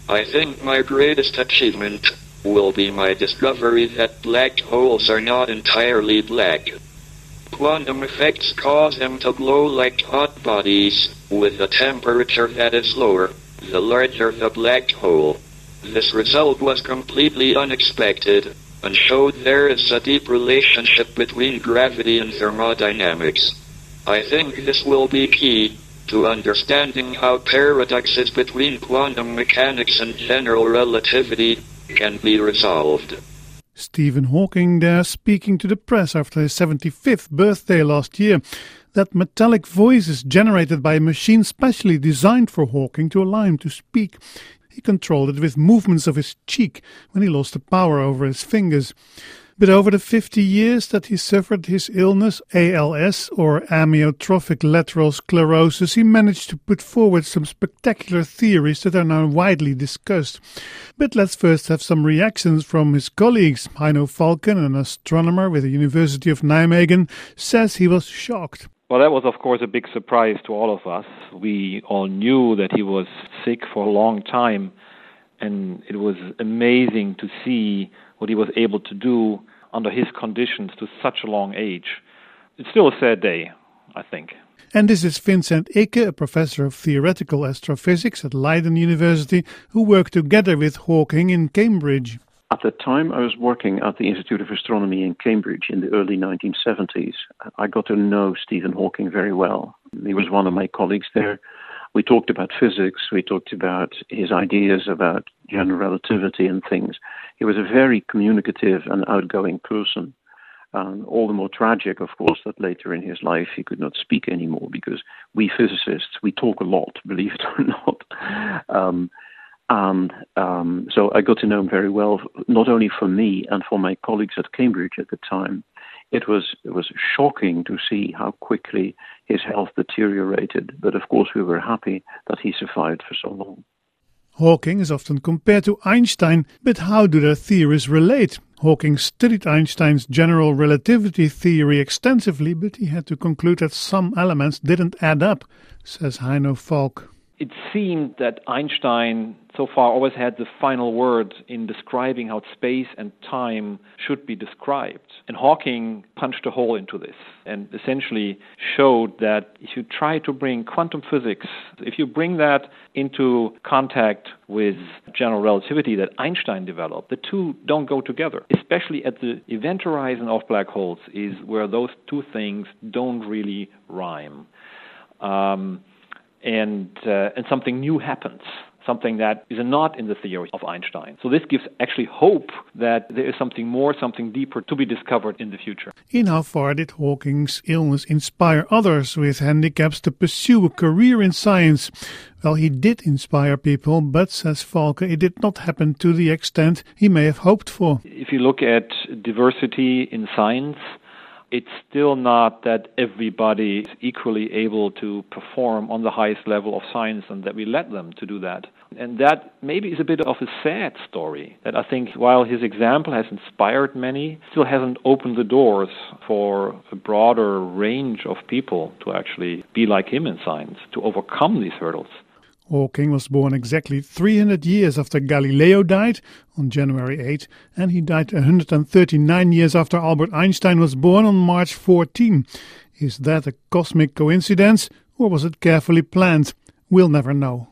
I think my greatest achievement will be my discovery that black holes are not entirely black. Quantum effects cause them to glow like hot bodies, with a temperature that is lower, the larger the black hole. This result was completely unexpected, and showed there is a deep relationship between gravity and thermodynamics. I think this will be key to understanding how paradoxes between quantum mechanics and general relativity can be resolved. Stephen Hawking there speaking to the press after his 75th birthday last year. That metallic voice is generated by a machine specially designed for Hawking to allow him to speak. He controlled it with movements of his cheek when he lost the power over his fingers. But over the 50 years that he suffered his illness, ALS, or amyotrophic lateral sclerosis, he managed to put forward some spectacular theories that are now widely discussed. But let's first have some reactions from his colleagues. Heino Falken, an astronomer with the University of Nijmegen, says he was shocked. Well, that was, of course, a big surprise to all of us. We all knew that he was sick for a long time, and it was amazing to see what he was able to do under his conditions to such a long age. It's still a sad day, I think. And this is Vincent Ikke, a professor of theoretical astrophysics at Leiden University, who worked together with Hawking in Cambridge. At the time, I was working at the Institute of Astronomy in Cambridge in the early 1970s. I got to know Stephen Hawking very well. He was one of my colleagues there. We talked about physics. We talked about his ideas about general relativity and things. He was a very communicative and outgoing person. All the more tragic, of course, that later in his life he could not speak anymore, because we physicists, we talk a lot, believe it or not. So I got to know him very well, not only for me and for my colleagues at Cambridge at the time. It was shocking to see how quickly his health deteriorated, but of course we were happy that he survived for so long. Hawking is often compared to Einstein, but how do their theories relate? Hawking studied Einstein's general relativity theory extensively, but he had to conclude that some elements didn't add up, says Heino Falk. It seemed that Einstein so far always had the final word in describing how space and time should be described. And Hawking punched a hole into this and essentially showed that if you try to bring quantum physics, if you bring that into contact with general relativity that Einstein developed, the two don't go together. Especially at the event horizon of black holes is where those two things don't really rhyme. And something new happens, something that is not in the theory of Einstein. So this gives actually hope that there is something more, something deeper to be discovered in the future. In how far did Hawking's illness inspire others with handicaps to pursue a career in science? Well, he did inspire people, but, says Falke, it did not happen to the extent he may have hoped for. If you look at diversity in science, it's still not that everybody is equally able to perform on the highest level of science and that we let them to do that. And that maybe is a bit of a sad story, that I think while his example has inspired many, still hasn't opened the doors for a broader range of people to actually be like him in science, to overcome these hurdles. Hawking was born exactly 300 years after Galileo died, on January 8, and he died 139 years after Albert Einstein was born on March 14. Is that a cosmic coincidence, or was it carefully planned? We'll never know.